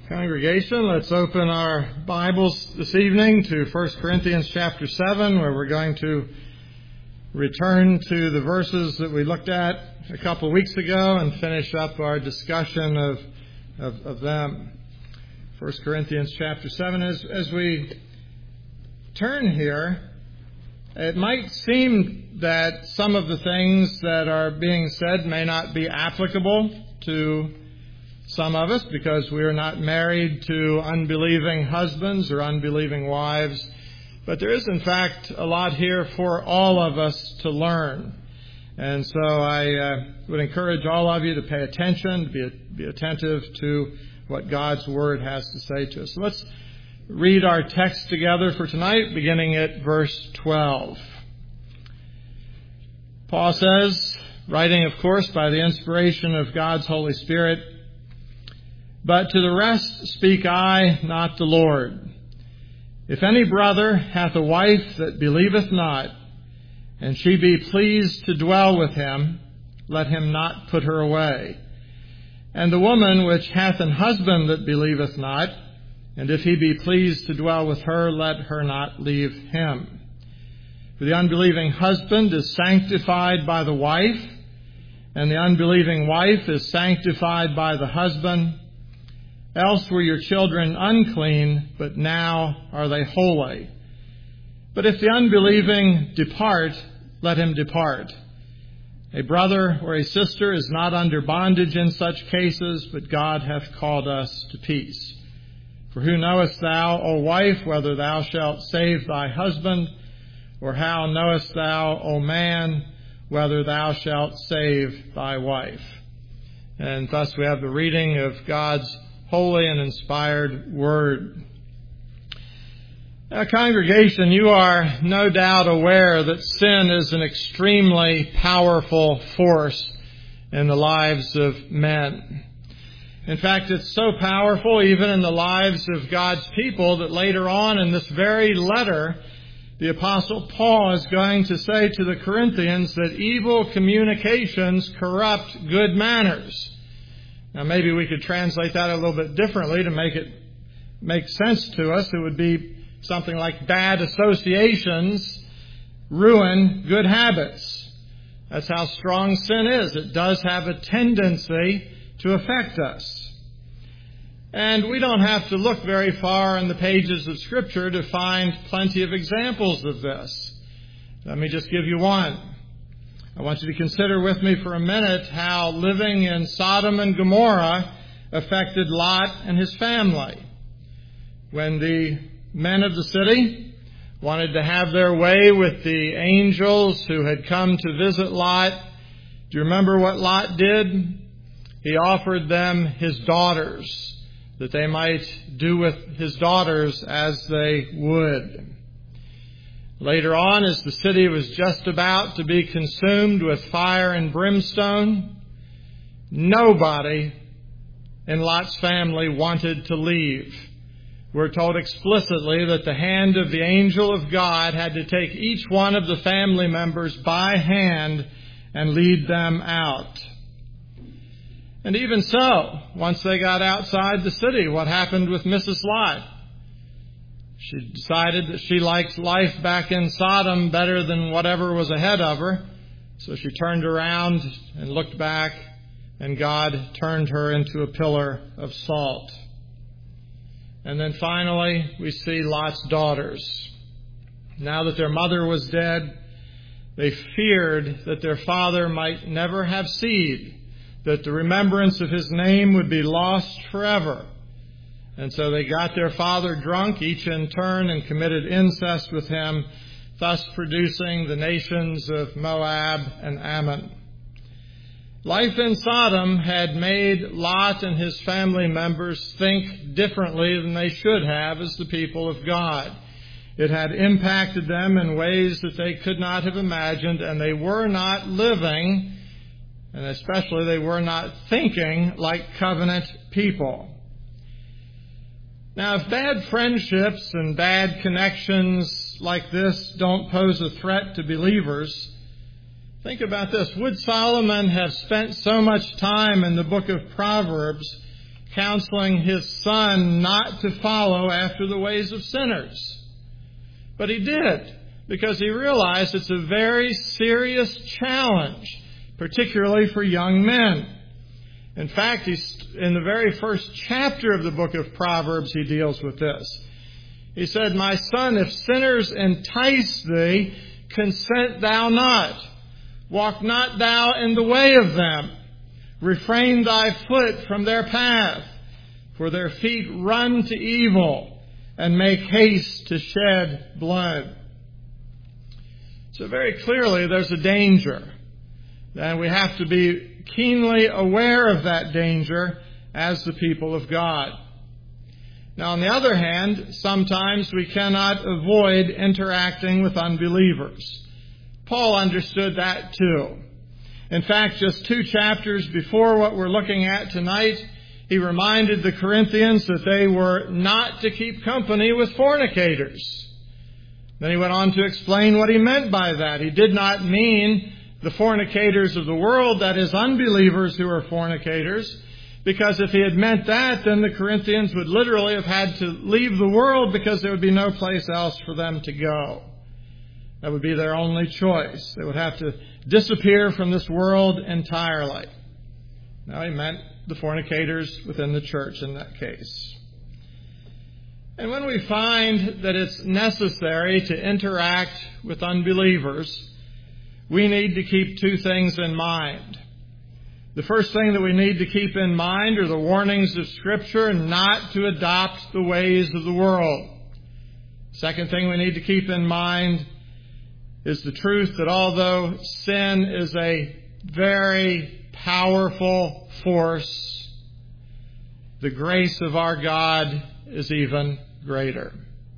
Congregation, let's open our Bibles this evening to 1 Corinthians chapter 7, where we're going to return to the verses that we looked at a couple of weeks ago and finish up our discussion of them. 1 Corinthians chapter 7. As we turn here, it might seem that some of the things that are being said may not be applicable to some of us because we are not married to unbelieving husbands or unbelieving wives. But there is, in fact, a lot here for all of us to learn. And so I would encourage all of you to pay attention, to be attentive to what God's Word has to say to us. So let's read our text together for tonight, beginning at verse 12. Paul says, writing, of course, by the inspiration of God's Holy Spirit, "But to the rest speak I, not the Lord. If any brother hath a wife that believeth not, and she be pleased to dwell with him, let him not put her away. And the woman which hath an husband that believeth not, and if he be pleased to dwell with her, let her not leave him. For the unbelieving husband is sanctified by the wife, and the unbelieving wife is sanctified by the husband. Else were your children unclean, but now are they holy. But if the unbelieving depart, let him depart. A brother or a sister is not under bondage in such cases, but God hath called us to peace. For who knowest thou, O wife, whether thou shalt save thy husband? Or how knowest thou, O man, whether thou shalt save thy wife?" And thus we have the reading of God's holy and inspired Word. Now, congregation, you are no doubt aware that sin is an extremely powerful force in the lives of men. In fact, it's so powerful even in the lives of God's people that later on in this very letter, the Apostle Paul is going to say to the Corinthians that evil communications corrupt good manners. Now, maybe we could translate that a little bit differently to make it make sense to us. It would be something like bad associations ruin good habits. That's how strong sin is. It does have a tendency to affect us. And we don't have to look very far in the pages of Scripture to find plenty of examples of this. Let me just give you one. I want you to consider with me for a minute how living in Sodom and Gomorrah affected Lot and his family. When the men of the city wanted to have their way with the angels who had come to visit Lot, do you remember what Lot did? He offered them his daughters, that they might do with his daughters as they would. Later on, as the city was just about to be consumed with fire and brimstone, nobody in Lot's family wanted to leave. We're told explicitly that the hand of the angel of God had to take each one of the family members by hand and lead them out. And even so, once they got outside the city, what happened with Mrs. Lot? She decided that she liked life back in Sodom better than whatever was ahead of her. So she turned around and looked back, and God turned her into a pillar of salt. And then finally, we see Lot's daughters. Now that their mother was dead, they feared that their father might never have seed, that the remembrance of his name would be lost forever. And so they got their father drunk, each in turn, and committed incest with him, thus producing the nations of Moab and Ammon. Life in Sodom had made Lot and his family members think differently than they should have as the people of God. It had impacted them in ways that they could not have imagined, and they were not living, and especially they were not thinking like covenant people. Now, if bad friendships and bad connections like this don't pose a threat to believers, think about this. Would Solomon have spent so much time in the book of Proverbs counseling his son not to follow after the ways of sinners. But he did, because he realized it's a very serious challenge, particularly for young men. In fact, in the very first chapter of the book of Proverbs, he deals with this. He said, "My son, if sinners entice thee, consent thou not. Walk not thou in the way of them. Refrain thy foot from their path. For their feet run to evil, and make haste to shed blood." So very clearly there's a danger. And we have to be keenly aware of that danger as the people of God. Now, on the other hand, sometimes we cannot avoid interacting with unbelievers. Paul understood that too. In fact, just 2 chapters before what we're looking at tonight, he reminded the Corinthians that they were not to keep company with fornicators. Then he went on to explain what he meant by that. He did not mean the fornicators of the world, that is, unbelievers who are fornicators, because if he had meant that, then the Corinthians would literally have had to leave the world because there would be no place else for them to go. That would be their only choice. They would have to disappear from this world entirely. Now, he meant the fornicators within the church in that case. And when we find that it's necessary to interact with unbelievers, we need to keep 2 things in mind. The first thing that we need to keep in mind are the warnings of Scripture not to adopt the ways of the world. Second thing we need to keep in mind is the truth that although sin is a very powerful force, the grace of our God is even greater.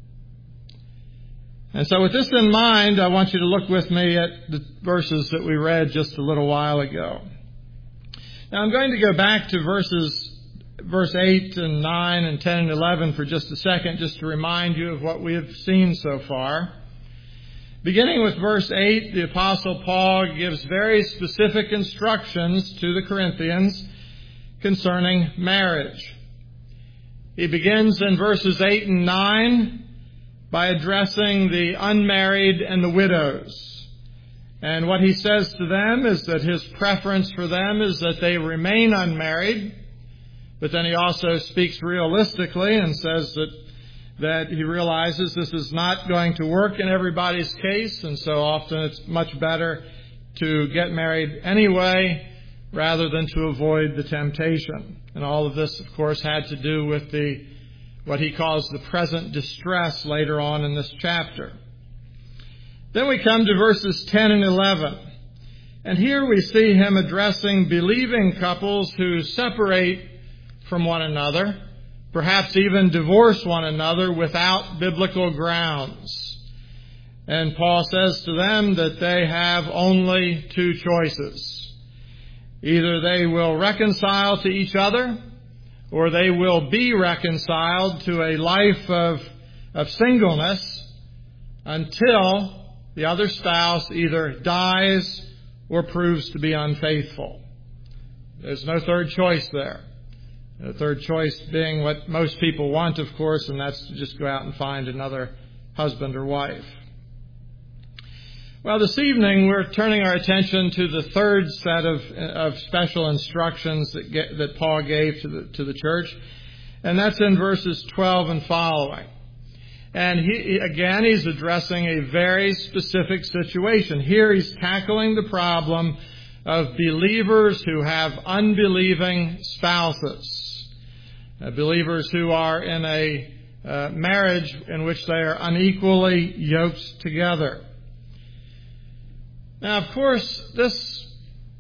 And so with this in mind, I want you to look with me at the verses that we read just a little while ago. Now I'm going to go back to verse 8 and 9 and 10 and 11 for just a second, just to remind you of what we have seen so far. Beginning with verse 8, the Apostle Paul gives very specific instructions to the Corinthians concerning marriage. He begins in verses 8 and 9 by addressing the unmarried and the widows. And what he says to them is that his preference for them is that they remain unmarried. But then he also speaks realistically and says that he realizes this is not going to work in everybody's case, and so often it's much better to get married anyway rather than to avoid the temptation. And all of this, of course, had to do with what he calls the present distress later on in this chapter. Then we come to verses 10 and 11. And here we see him addressing believing couples who separate from one another, perhaps even divorce one another without biblical grounds. And Paul says to them that they have only 2 choices. Either they will reconcile to each other, or they will be reconciled to a life of singleness until the other spouse either dies or proves to be unfaithful. There's no third choice there. The third choice being what most people want, of course, and that's to just go out and find another husband or wife. Well, this evening we're turning our attention to the third set of special instructions that Paul gave to the church, and that's in verses 12 and following. And he's addressing a very specific situation. Here he's tackling the problem of believers who have unbelieving spouses, believers who are in a marriage in which they are unequally yoked together. Now, of course, this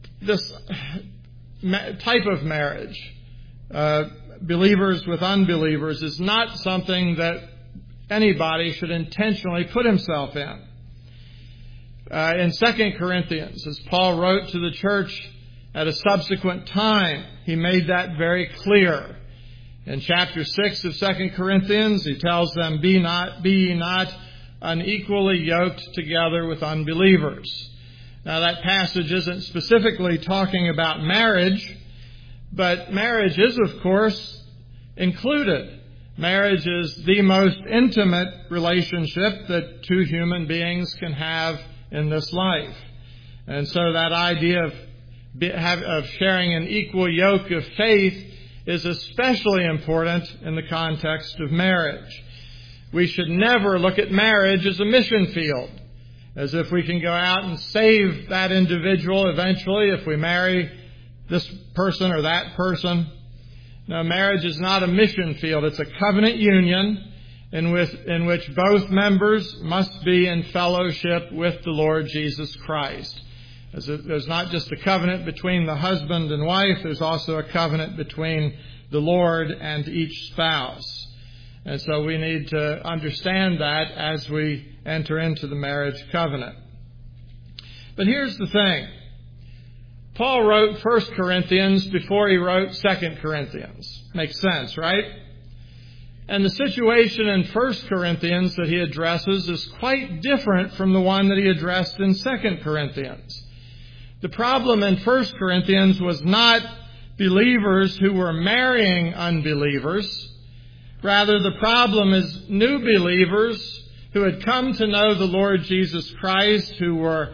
type of marriage, believers with unbelievers, is not something that anybody should intentionally put himself in. In 2 Corinthians, as Paul wrote to the church at a subsequent time, he made that very clear. In chapter 6 of 2 Corinthians, he tells them, be ye not unequally yoked together with unbelievers. Now, that passage isn't specifically talking about marriage, but marriage is, of course, included. Marriage is the most intimate relationship that two human beings can have in this life. And so that idea of sharing an equal yoke of faith is especially important in the context of marriage. We should never look at marriage as a mission field, as if we can go out and save that individual eventually if we marry this person or that person. No, marriage is not a mission field. It's a covenant union in which both members must be in fellowship with the Lord Jesus Christ. There's not just a covenant between the husband and wife, there's also a covenant between the Lord and each spouse. And so we need to understand that as we enter into the marriage covenant. But here's the thing. Paul wrote 1 Corinthians before he wrote 2 Corinthians. Makes sense, right? And the situation in 1 Corinthians that he addresses is quite different from the one that he addressed in 2 Corinthians. The problem in 1 Corinthians was not believers who were marrying unbelievers. Rather, the problem is new believers who had come to know the Lord Jesus Christ, who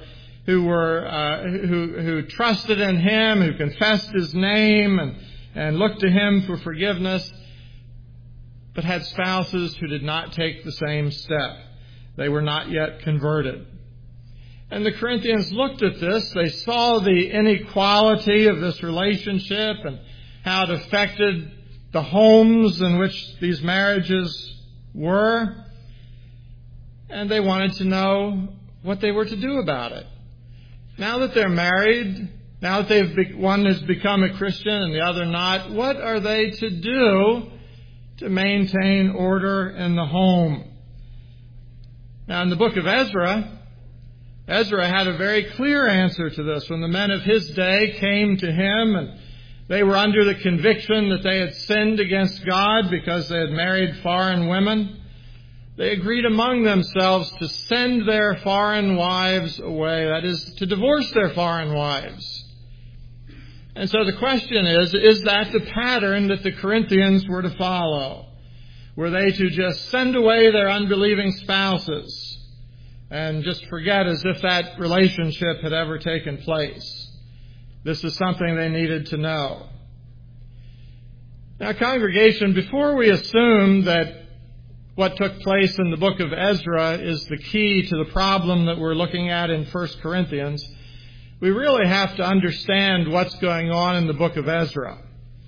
trusted in Him, who confessed His name and looked to Him for forgiveness, but had spouses who did not take the same step. They were not yet converted. And the Corinthians looked at this. They saw the inequality of this relationship and how it affected the homes in which these marriages were. And they wanted to know what they were to do about it. Now that they're married, now that one has become a Christian and the other not, what are they to do to maintain order in the home? Now, in the book of Ezra had a very clear answer to this. When the men of his day came to him and they were under the conviction that they had sinned against God because they had married foreign women, they agreed among themselves to send their foreign wives away. That is, to divorce their foreign wives. And so the question is that the pattern that the Corinthians were to follow? Were they to just send away their unbelieving spouses and just forget as if that relationship had ever taken place? This is something they needed to know. Now, congregation, before we assume that what took place in the book of Ezra is the key to the problem that we're looking at in 1 Corinthians, we really have to understand what's going on in the book of Ezra.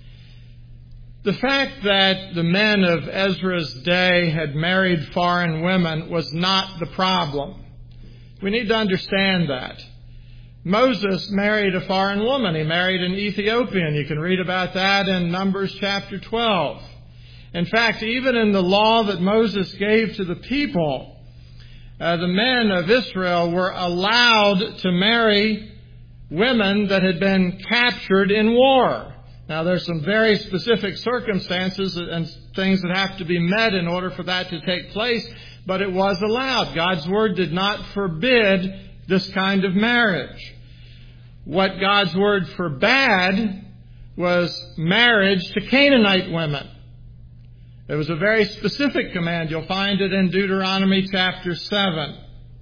The fact that the men of Ezra's day had married foreign women was not the problem. We need to understand that. Moses married a foreign woman. He married an Ethiopian. You can read about that in Numbers chapter 12. In fact, even in the law that Moses gave to the people, the men of Israel were allowed to marry women that had been captured in war. Now, there's some very specific circumstances and things that have to be met in order for that to take place, but it was allowed. God's Word did not forbid this kind of marriage. What God's Word forbade was marriage to Canaanite women. It was a very specific command. You'll find it in Deuteronomy chapter 7.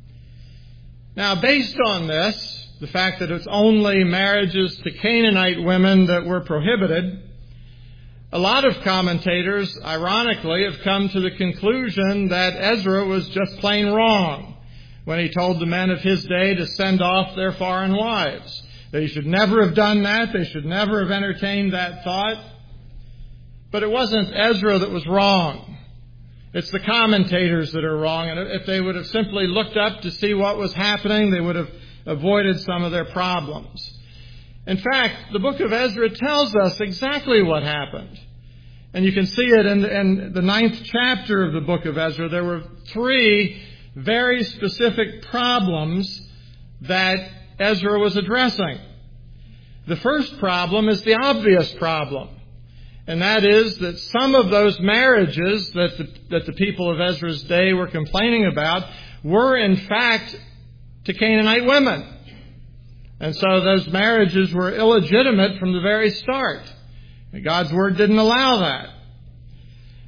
Now, based on this, the fact that it's only marriages to Canaanite women that were prohibited, a lot of commentators, ironically, have come to the conclusion that Ezra was just plain wrong when he told the men of his day to send off their foreign wives. They should never have done that. They should never have entertained that thought. But it wasn't Ezra that was wrong. It's the commentators that are wrong. And if they would have simply looked up to see what was happening, they would have avoided some of their problems. In fact, the book of Ezra tells us exactly what happened. And you can see it in the 9th chapter of the book of Ezra. There were 3 very specific problems that Ezra was addressing. The first problem is the obvious problem. And that is that some of those marriages that the people of Ezra's day were complaining about were in fact to Canaanite women. And so those marriages were illegitimate from the very start. God's Word didn't allow that.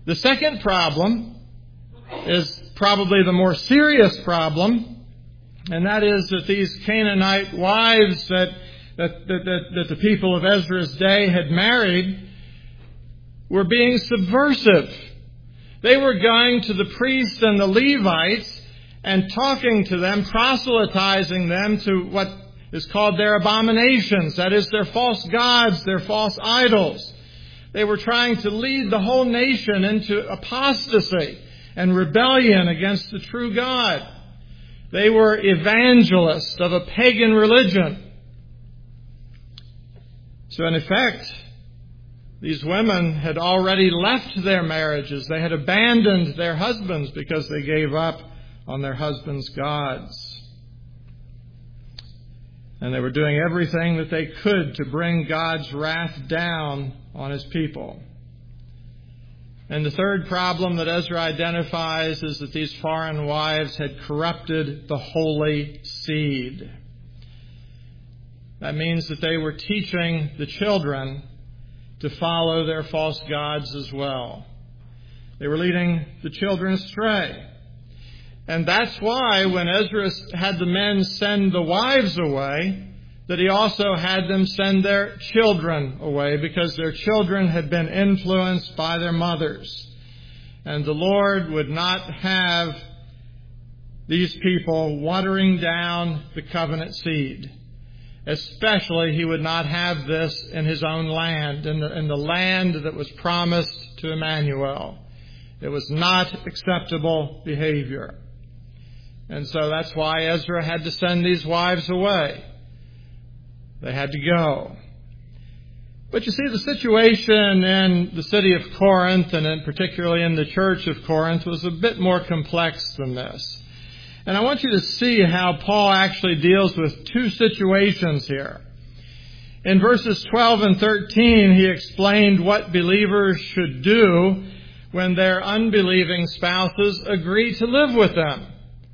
The second problem is probably the more serious problem, and that is that these Canaanite wives that the people of Ezra's day had married were being subversive. They were going to the priests and the Levites and talking to them, proselytizing them to what is called their abominations, that is, their false gods, their false idols. They were trying to lead the whole nation into apostasy and rebellion against the true God. They were evangelists of a pagan religion. So in effect, these women had already left their marriages. They had abandoned their husbands because they gave up on their husbands' gods. And they were doing everything that they could to bring God's wrath down on His people. And the third problem that Ezra identifies is that these foreign wives had corrupted the holy seed. That means that they were teaching the children to follow their false gods as well. They were leading the children astray. And that's why when Ezra had the men send the wives away, that he also had them send their children away, because their children had been influenced by their mothers. And the Lord would not have these people watering down the covenant seed. Especially, He would not have this in His own land, in the land that was promised to Emmanuel. It was not acceptable behavior. And so that's why Ezra had to send these wives away. They had to go. But you see, the situation in the city of Corinth, and particularly in the church of Corinth, was a bit more complex than this. And I want you to see how Paul actually deals with two situations here. In verses 12 and 13, he explained what believers should do when their unbelieving spouses agree to live with them.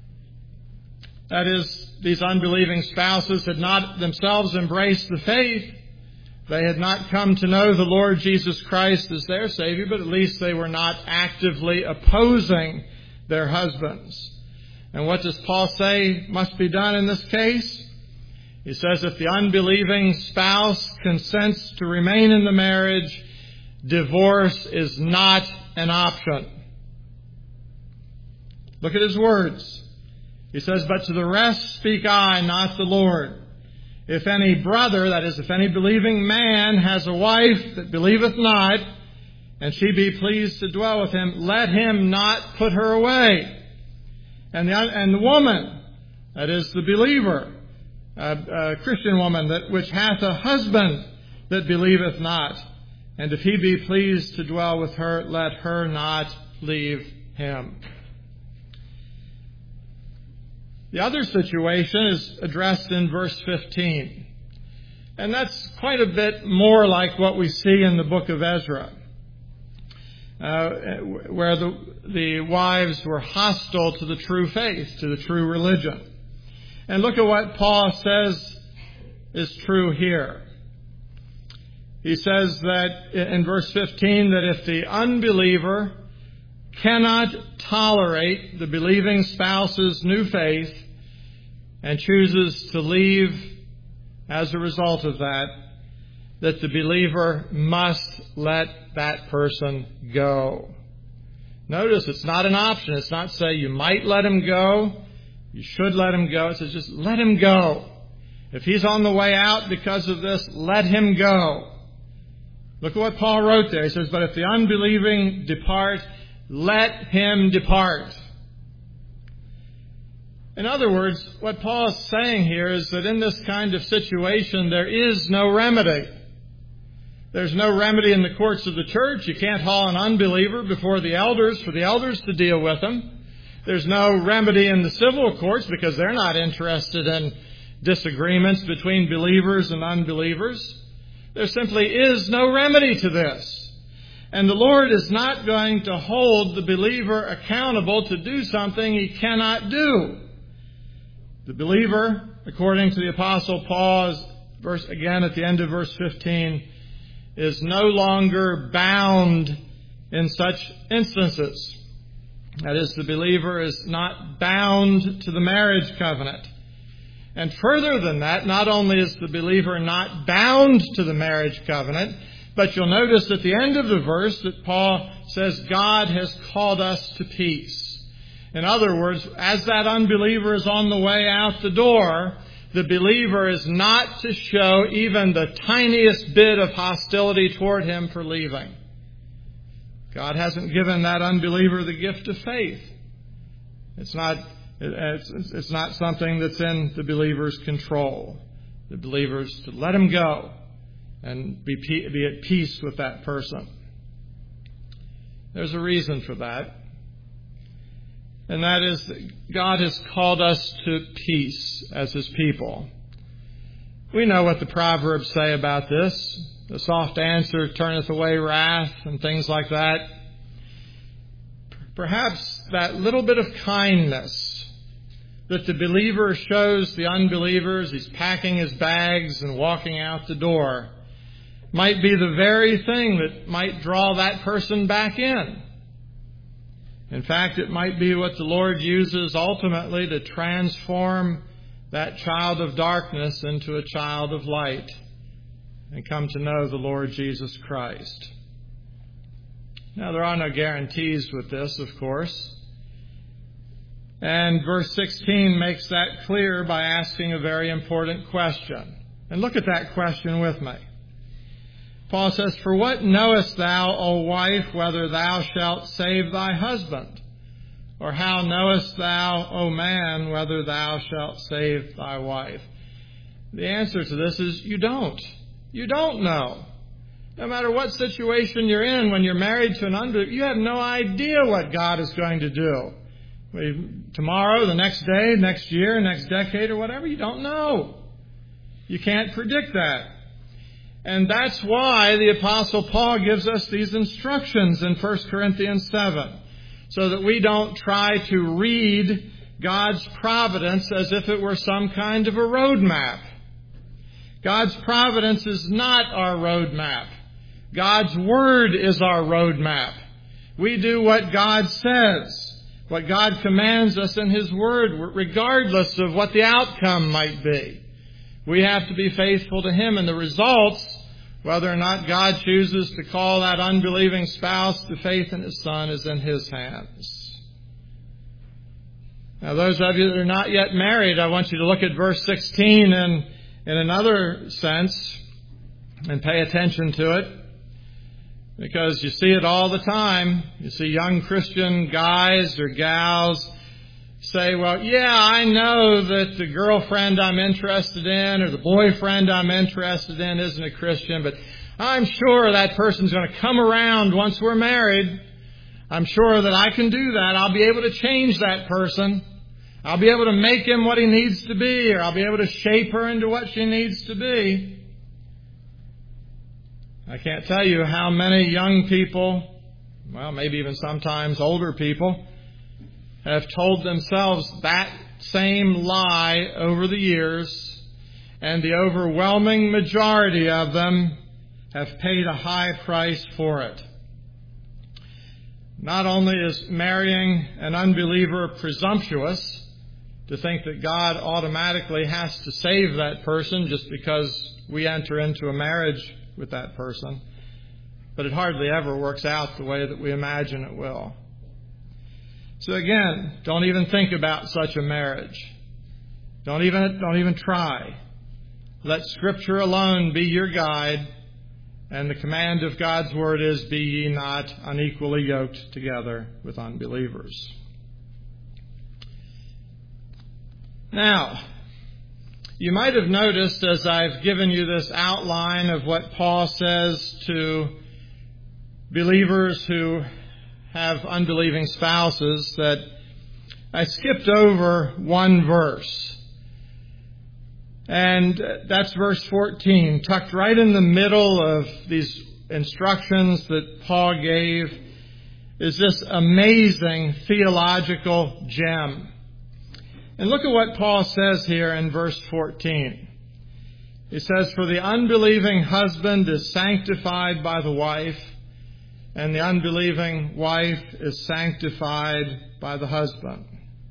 That is, these unbelieving spouses had not themselves embraced the faith. They had not come to know the Lord Jesus Christ as their Savior, but at least they were not actively opposing their husbands. And what does Paul say must be done in this case? He says if the unbelieving spouse consents to remain in the marriage, divorce is not an option. Look at his words. He says, but to the rest speak I, not the Lord. If any brother, that is, if any believing man has a wife that believeth not, and she be pleased to dwell with him, let him not put her away. And the woman, that is the believer, a Christian woman, which hath a husband that believeth not, and if he be pleased to dwell with her, let her not leave him. The other situation is addressed in verse 15. And that's quite a bit more like what we see in the book of Ezra, where the wives were hostile to the true faith, to the true religion. And look at what Paul says is true here. He says that in verse 15 that if the unbeliever cannot tolerate the believing spouse's new faith and chooses to leave as a result of that the believer must let that person go. Notice it's not an option. It's not say you might let him go, you should let him go. It says just let him go. If he's on the way out because of this, let him go. Look at what Paul wrote there. He says, but if the unbelieving depart, let him depart. In other words, what Paul is saying here is that in this kind of situation, there is no remedy. There's no remedy in the courts of the church. You can't haul an unbeliever before the elders for the elders to deal with him. There's no remedy in the civil courts because they're not interested in disagreements between believers and unbelievers. There simply is no remedy to this. And the Lord is not going to hold the believer accountable to do something he cannot do. The believer, according to the Apostle Paul, again at the end of verse 15, is no longer bound in such instances. That is, the believer is not bound to the marriage covenant. And further than that, not only is the believer not bound to the marriage covenant, but you'll notice at the end of the verse that Paul says God has called us to peace. In other words, as that unbeliever is on the way out the door, the believer is not to show even the tiniest bit of hostility toward him for leaving. God hasn't given that unbeliever the gift of faith. It's not something that's in the believer's control. The believer's to let him go and be at peace with that person. There's a reason for that. And that is that God has called us to peace as His people. We know what the Proverbs say about this. The soft answer turneth away wrath and things like that. Perhaps that little bit of kindness that the believer shows the unbeliever as he's packing his bags and walking out the door might be the very thing that might draw that person back in. In fact, it might be what the Lord uses ultimately to transform that child of darkness into a child of light and come to know the Lord Jesus Christ. Now, there are no guarantees with this, of course. And verse 16 makes that clear by asking a very important question. And look at that question with me. Paul says, "For what knowest thou, O wife, whether thou shalt save thy husband? Or how knowest thou, O man, whether thou shalt save thy wife?" The answer to this is you don't. You don't know. No matter what situation you're in, when you're married to an unbeliever, you have no idea what God is going to do. Tomorrow, the next day, next year, next decade, or whatever, you don't know. You can't predict that. And that's why the Apostle Paul gives us these instructions in 1 Corinthians 7, so that we don't try to read God's providence as if it were some kind of a road map. God's providence is not our road map. God's Word is our road map. We do what God says, what God commands us in His Word, regardless of what the outcome might be. We have to be faithful to Him, and the results, whether or not God chooses to call that unbelieving spouse to faith in His Son, is in His hands. Now, those of you that are not yet married, I want you to look at verse 16 in another sense and pay attention to it, because you see it all the time. You see young Christian guys or gals say, "Well, yeah, I know that the girlfriend I'm interested in or the boyfriend I'm interested in isn't a Christian, but I'm sure that person's going to come around once we're married. I'm sure that I can do that. I'll be able to change that person. I'll be able to make him what he needs to be, or I'll be able to shape her into what she needs to be." I can't tell you how many young people, well, maybe even sometimes older people, have told themselves that same lie over the years, and the overwhelming majority of them have paid a high price for it. Not only is marrying an unbeliever presumptuous to think that God automatically has to save that person just because we enter into a marriage with that person, but it hardly ever works out the way that we imagine it will. So again, don't even think about such a marriage. Don't even try. Let Scripture alone be your guide, and the command of God's Word is, "Be ye not unequally yoked together with unbelievers." Now, you might have noticed as I've given you this outline of what Paul says to believers who have unbelieving spouses that I skipped over one verse. And that's verse 14, tucked right in the middle of these instructions that Paul gave is this amazing theological gem. And look at what Paul says here in verse 14. He says, "For the unbelieving husband is sanctified by the wife, and the unbelieving wife is sanctified by the husband.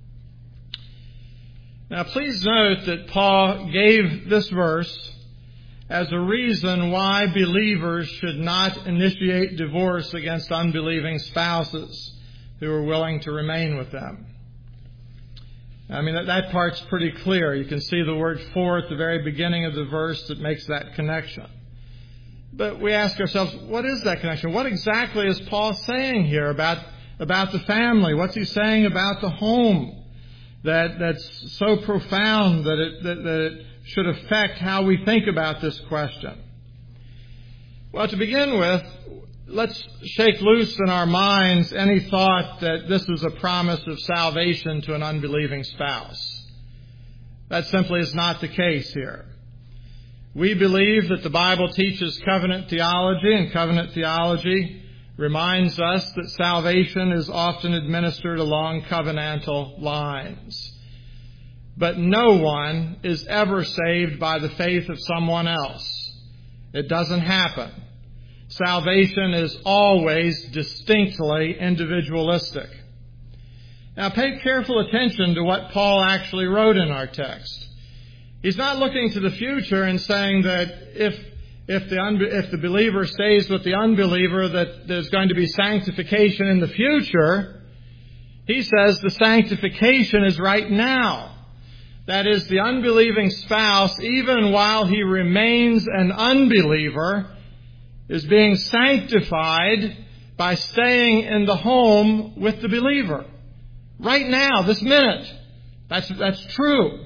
Now, please note that Paul gave this verse as a reason why believers should not initiate divorce against unbelieving spouses who are willing to remain with them. I mean, that part's pretty clear. You can see the word "for" at the very beginning of the verse that makes that connection. But we ask ourselves, what is that connection? What exactly is Paul saying here about the family? What's he saying about the home that's so profound that it should affect how we think about this question? Well, to begin with, let's shake loose in our minds any thought that this is a promise of salvation to an unbelieving spouse. That simply is not the case here. We believe that the Bible teaches covenant theology, and covenant theology reminds us that salvation is often administered along covenantal lines. But no one is ever saved by the faith of someone else. It doesn't happen. Salvation is always distinctly individualistic. Now, pay careful attention to what Paul actually wrote in our text. He's not looking to the future and saying that if the believer stays with the unbeliever, that there's going to be sanctification in the future. He says the sanctification is right now. That is, the unbelieving spouse, even while he remains an unbeliever, is being sanctified by staying in the home with the believer. Right now, this minute. That's true.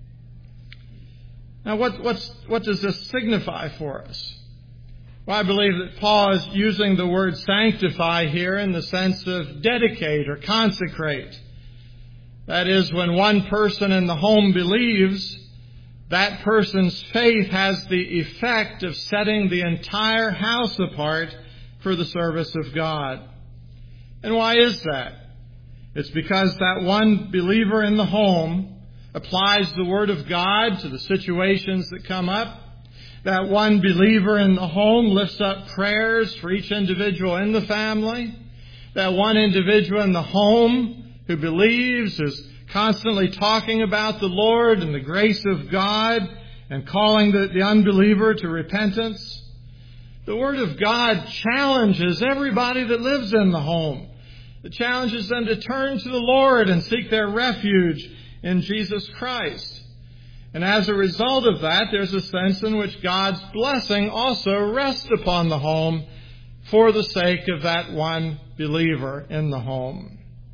Now, what does this signify for us? Well, I believe that Paul is using the word sanctify here in the sense of dedicate or consecrate. That is, when one person in the home believes, that person's faith has the effect of setting the entire house apart for the service of God. And why is that? It's because that one believer in the home applies the Word of God to the situations that come up. That one believer in the home lifts up prayers for each individual in the family. That one individual in the home who believes is constantly talking about the Lord and the grace of God and calling the unbeliever to repentance. The Word of God challenges everybody that lives in the home. It challenges them to turn to the Lord and seek their refuge in Jesus Christ. And as a result of that, there's a sense in which God's blessing also rests upon the home for the sake of that one believer in the home.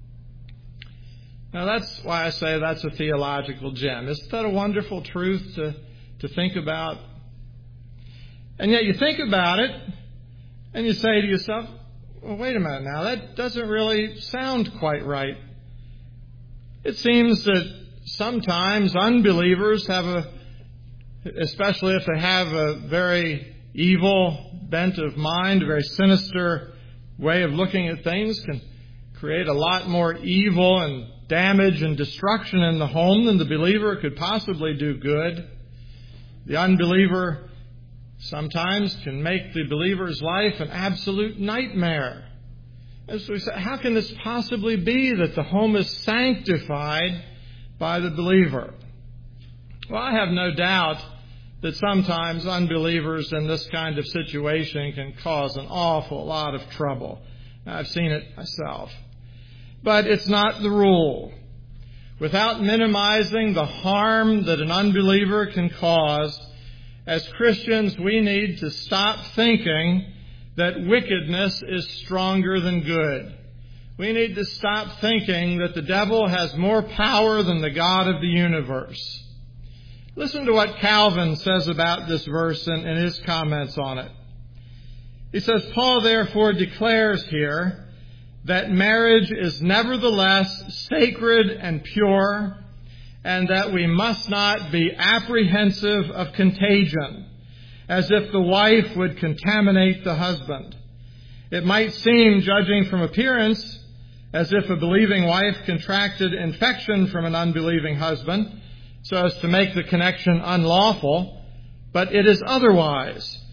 Now, that's why I say that's a theological gem. Isn't that a wonderful truth to think about? And yet you think about it and you say to yourself, well, wait a minute now, that doesn't really sound quite right. It seems that sometimes unbelievers especially if they have a very evil bent of mind, a very sinister way of looking at things, can create a lot more evil and damage and destruction in the home than the believer could possibly do good. The unbeliever sometimes can make the believer's life an absolute nightmare. And so we say, how can this possibly be that the home is sanctified by the believer? Well, I have no doubt that sometimes unbelievers in this kind of situation can cause an awful lot of trouble. I've seen it myself. But it's not the rule. Without minimizing the harm that an unbeliever can cause, as Christians, we need to stop thinking that wickedness is stronger than good. We need to stop thinking that the devil has more power than the God of the universe. Listen to what Calvin says about this verse in his comments on it. He says, Paul therefore declares here that marriage is nevertheless sacred and pure, and that we must not be apprehensive of contagion, as if the wife would contaminate the husband. It might seem, judging from appearance, as if a believing wife contracted infection from an unbelieving husband, so as to make the connection unlawful, but it is otherwise.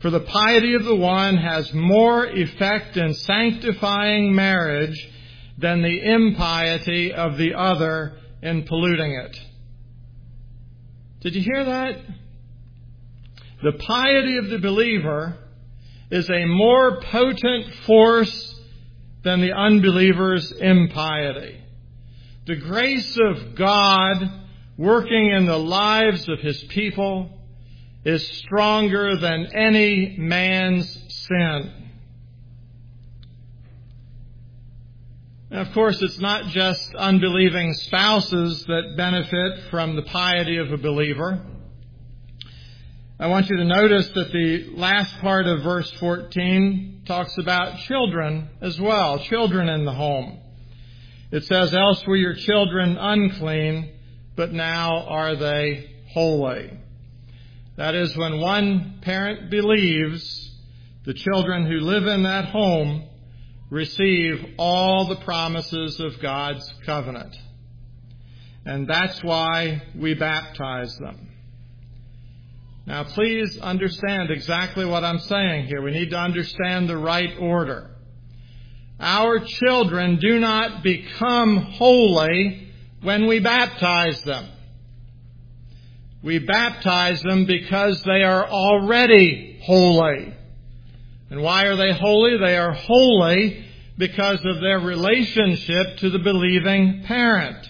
For the piety of the one has more effect in sanctifying marriage than the impiety of the other in polluting it. Did you hear that? The piety of the believer is a more potent force than the unbeliever's impiety. The grace of God working in the lives of His people is stronger than any man's sin. And of course, it's not just unbelieving spouses that benefit from the piety of a believer. I want you to notice that the last part of verse 14 talks about children as well, children in the home. It says, "Else were your children unclean, but now are they holy." That is, when one parent believes, the children who live in that home receive all the promises of God's covenant. And that's why we baptize them. Now, please understand exactly what I'm saying here. We need to understand the right order. Our children do not become holy when we baptize them. We baptize them because they are already holy. And why are they holy? They are holy because of their relationship to the believing parent.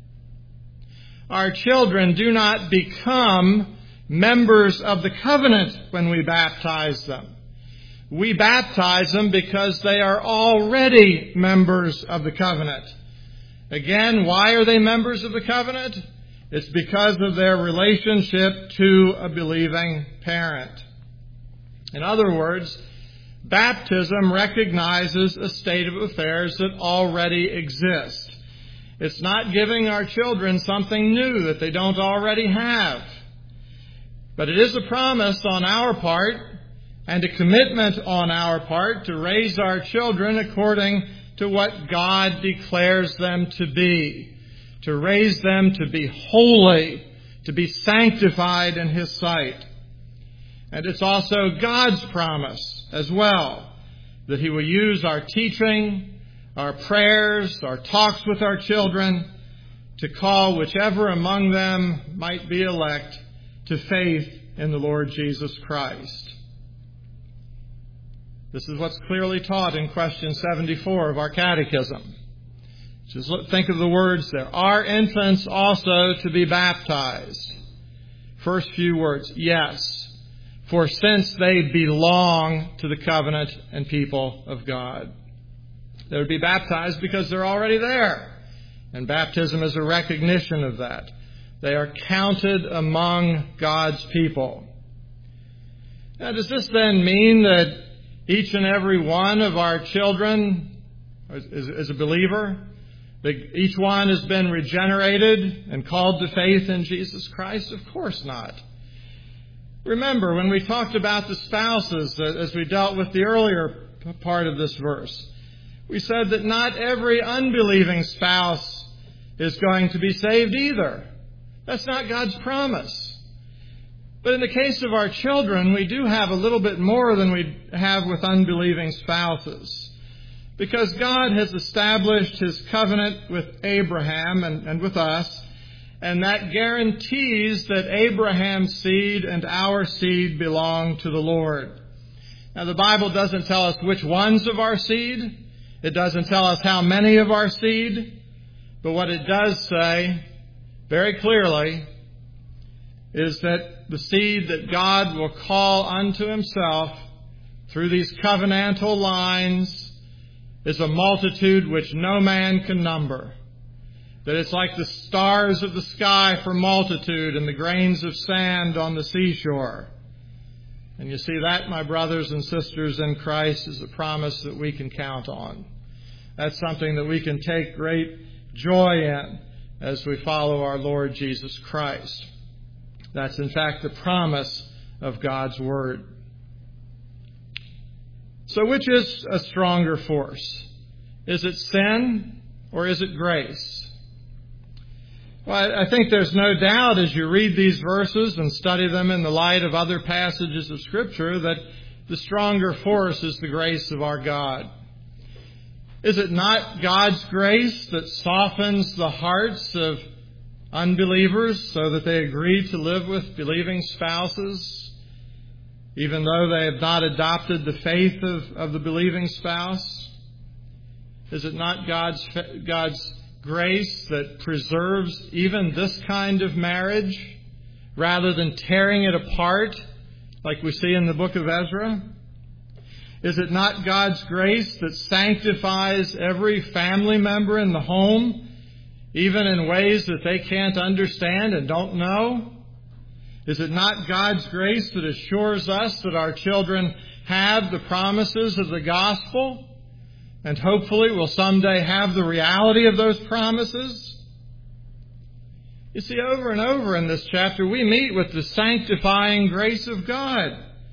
Our children do not become members of the covenant when we baptize them. We baptize them because they are already members of the covenant. Again, why are they members of the covenant? It's because of their relationship to a believing parent. In other words, baptism recognizes a state of affairs that already exists. It's not giving our children something new that they don't already have. But it is a promise on our part and a commitment on our part to raise our children according to what God declares them to be. To raise them to be holy, to be sanctified in His sight. And it's also God's promise as well that He will use our teaching, our prayers, our talks with our children to call whichever among them might be elect to faith in the Lord Jesus Christ. This is what's clearly taught in question 74 of our catechism. Just think of the words there. Are infants also to be baptized? First few words, yes. For since they belong to the covenant and people of God. They would be baptized because they're already there. And baptism is a recognition of that. They are counted among God's people. Now, does this then mean that each and every one of our children is a believer? That each one has been regenerated and called to faith in Jesus Christ? Of course not. Remember, when we talked about the spouses, as we dealt with the earlier part of this verse, we said that not every unbelieving spouse is going to be saved either. That's not God's promise. But in the case of our children, we do have a little bit more than we have with unbelieving spouses. Because God has established His covenant with Abraham and with us, and that guarantees that Abraham's seed and our seed belong to the Lord. Now, the Bible doesn't tell us which ones of our seed. It doesn't tell us how many of our seed. But what it does say very clearly is that the seed that God will call unto Himself through these covenantal lines is a multitude which no man can number. That it's like the stars of the sky for multitude and the grains of sand on the seashore. And you see that, my brothers and sisters in Christ, is a promise that we can count on. That's something that we can take great joy in as we follow our Lord Jesus Christ. That's in fact the promise of God's Word. So which is a stronger force? Is it sin or is it grace? Well, I think there's no doubt as you read these verses and study them in the light of other passages of Scripture that the stronger force is the grace of our God. Is it not God's grace that softens the hearts of unbelievers so that they agree to live with believing spouses, even though they have not adopted the faith of the believing spouse? Is it not God's grace that preserves even this kind of marriage rather than tearing it apart like we see in the book of Ezra? Is it not God's grace that sanctifies every family member in the home, even in ways that they can't understand and don't know? Is it not God's grace that assures us that our children have the promises of the gospel and hopefully will someday have the reality of those promises? You see, over and over in this chapter, we meet with the sanctifying grace of God.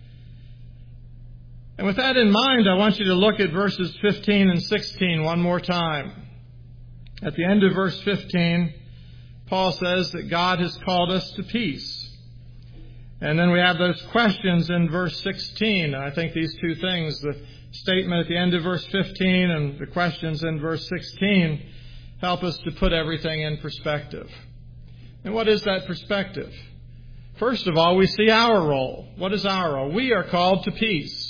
And with that in mind, I want you to look at verses 15 and 16 one more time. At the end of verse 15, Paul says that God has called us to peace. And then we have those questions in verse 16. And I think these two things, the statement at the end of verse 15 and the questions in verse 16, help us to put everything in perspective. And what is that perspective? First of all, we see our role. What is our role? We are called to peace.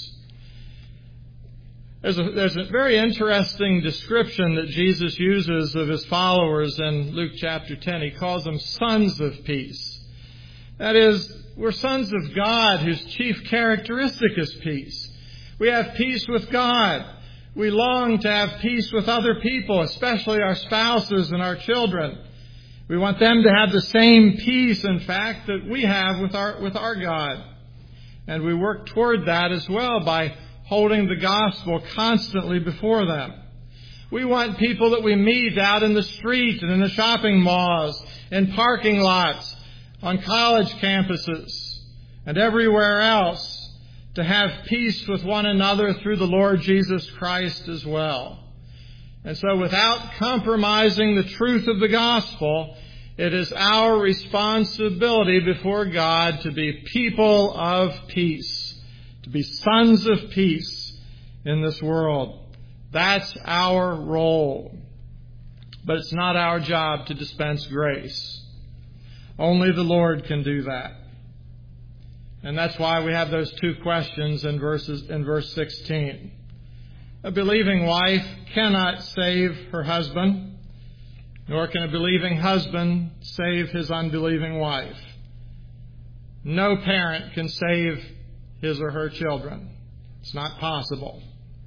There's a very interesting description that Jesus uses of his followers in Luke chapter 10. He calls them sons of peace. That is, we're sons of God whose chief characteristic is peace. We have peace with God. We long to have peace with other people, especially our spouses and our children. We want them to have the same peace, in fact, that we have with our God. And we work toward that as well by holding the gospel constantly before them. We want people that we meet out in the street and in the shopping malls, in parking lots, on college campuses, and everywhere else to have peace with one another through the Lord Jesus Christ as well. And so without compromising the truth of the gospel, it is our responsibility before God to be people of peace, to be sons of peace in this world. That's our role. But it's not our job to dispense grace. Only the Lord can do that. And that's why we have those two questions in verse 16. A believing wife cannot save her husband, nor can a believing husband save his unbelieving wife. No parent can save his or her children. It's not possible.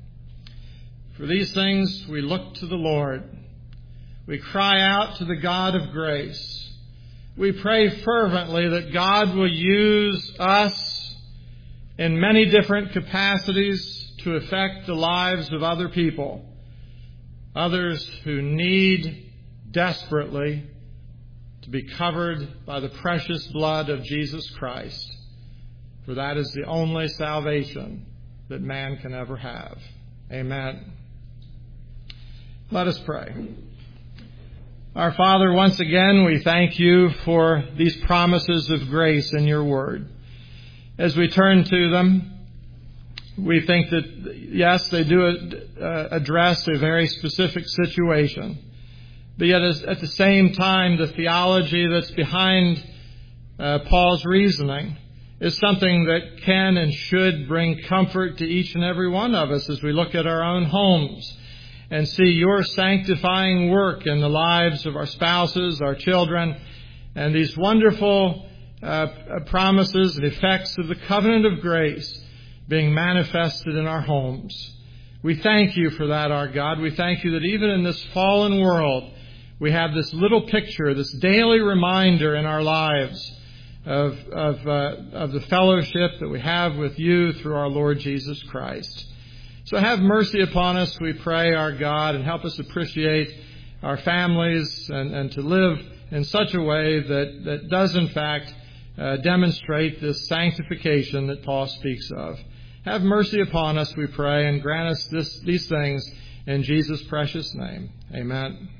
For these things we look to the Lord. We cry out to the God of grace. We pray fervently that God will use us in many different capacities to affect the lives of other people, others who need desperately to be covered by the precious blood of Jesus Christ, for that is the only salvation that man can ever have. Amen. Let us pray. Our Father, once again, we thank you for these promises of grace in your word. As we turn to them, we think that, yes, they do address a very specific situation. But yet, at the same time, the theology that's behind Paul's reasoning is something that can and should bring comfort to each and every one of us as we look at our own homes and see your sanctifying work in the lives of our spouses, our children, and these wonderful promises and effects of the covenant of grace being manifested in our homes. We thank you for that, our God. We thank you that even in this fallen world, we have this little picture, this daily reminder in our lives of the fellowship that we have with you through our Lord Jesus Christ. So have mercy upon us, we pray, our God, and help us appreciate our families and to live in such a way that does, in fact, demonstrate this sanctification that Paul speaks of. Have mercy upon us, we pray, and grant us these things in Jesus' precious name. Amen.